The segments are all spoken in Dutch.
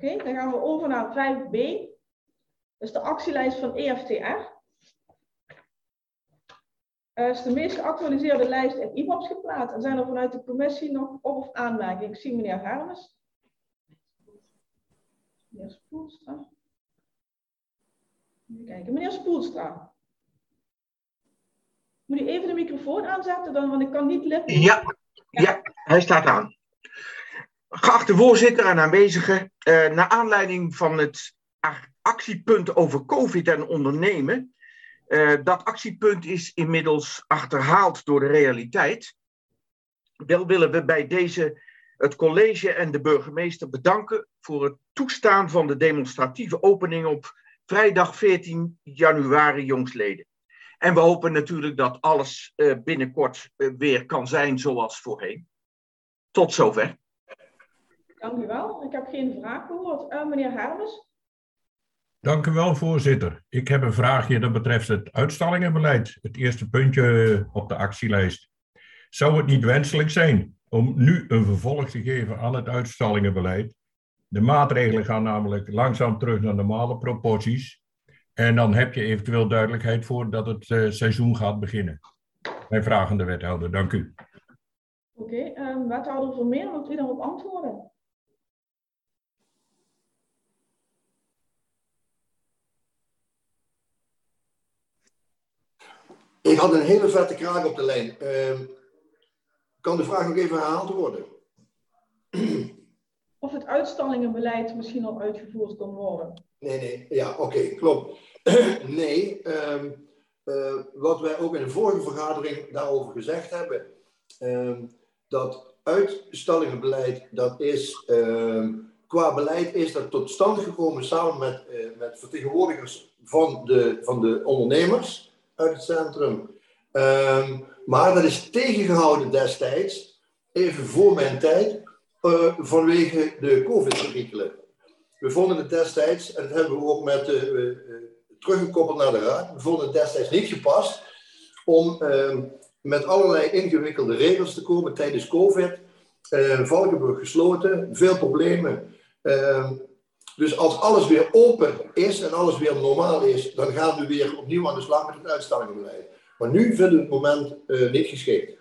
Oké, dan gaan we over naar 5b. Dat is de actielijst van EFTR. Is de meest geactualiseerde lijst in IBOPS geplaatst. En zijn er vanuit de commissie nog op- of aanmerkingen? Ik zie meneer Hermes. Meneer Spoelstra. Even kijken, meneer Spoelstra. Moet u even de microfoon aanzetten, dan, want ik kan niet lippen. Ja, hij staat aan. Geachte voorzitter en aanwezigen, naar aanleiding van het actiepunt over COVID en ondernemen. Dat actiepunt is inmiddels achterhaald door de realiteit. Wel willen we bij deze het college en de burgemeester bedanken voor het toestaan van de demonstratieve opening op vrijdag 14 januari jongstleden. En we hopen natuurlijk dat alles binnenkort weer kan zijn zoals voorheen. Tot zover. Dank u wel. Ik heb geen vraag gehoord. Meneer Hermes. Dank u wel, voorzitter. Ik heb een vraagje dat betreft het uitstallingenbeleid. Het eerste puntje op de actielijst. Zou het niet wenselijk zijn om nu een vervolg te geven aan het uitstallingenbeleid? De maatregelen gaan namelijk langzaam terug naar normale proporties. En dan heb je eventueel duidelijkheid voor dat het seizoen gaat beginnen. Mijn vraag aan de wethouder, dank u. Oké, wethouder Vermeer, wilt u daarop antwoorden? Ik had een hele vette kraak op de lijn. Kan de vraag nog even herhaald worden? Of het uitstallingenbeleid misschien al uitgevoerd kan worden? Nee. Ja, oké, klopt. Nee, wat wij ook in de vorige vergadering daarover gezegd hebben, dat uitstallingenbeleid, dat is, qua beleid is dat tot stand gekomen samen met vertegenwoordigers van de ondernemers uit het centrum. Maar dat is tegengehouden destijds, even voor mijn tijd, vanwege de COVID-perikelen. We vonden het destijds, en dat hebben we ook teruggekoppeld naar de raad, we vonden het destijds niet gepast om met allerlei ingewikkelde regels te komen tijdens COVID. Valkenburg gesloten, veel problemen. Dus als alles weer open is en alles weer normaal is, dan gaan we weer opnieuw aan de slag met het uitstallingenbeleid. Maar nu vinden we het moment niet geschikt.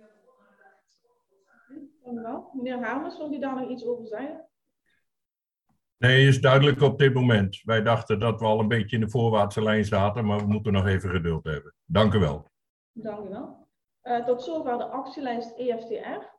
Dank u wel. Meneer Hermes, wilt u daar nog iets over zeggen? Nee, is duidelijk op dit moment. Wij dachten dat we al een beetje in de voorwaartse lijn zaten, maar we moeten nog even geduld hebben. Dank u wel. Dank u wel. Tot zover de actielijst EFTR.